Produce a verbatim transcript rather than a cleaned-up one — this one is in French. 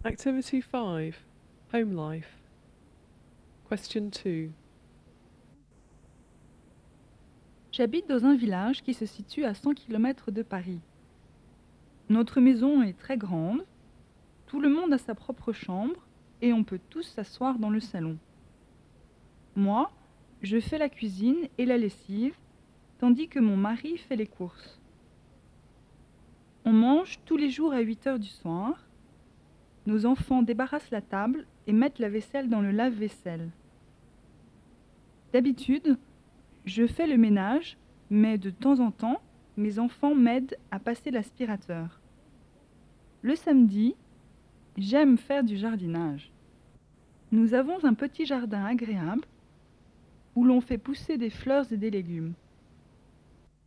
Activity five. Home life. Question two. J'habite dans un village qui se situe à cent kilomètres de Paris. Notre maison est très grande, tout le monde a sa propre chambre et on peut tous s'asseoir dans le salon. Moi, je fais la cuisine et la lessive, tandis que mon mari fait les courses. On mange tous les jours à huit heures du soir. Nos enfants débarrassent la table et mettent la vaisselle dans le lave-vaisselle. D'habitude, je fais le ménage, mais de temps en temps, mes enfants m'aident à passer l'aspirateur. Le samedi, j'aime faire du jardinage. Nous avons un petit jardin agréable où l'on fait pousser des fleurs et des légumes.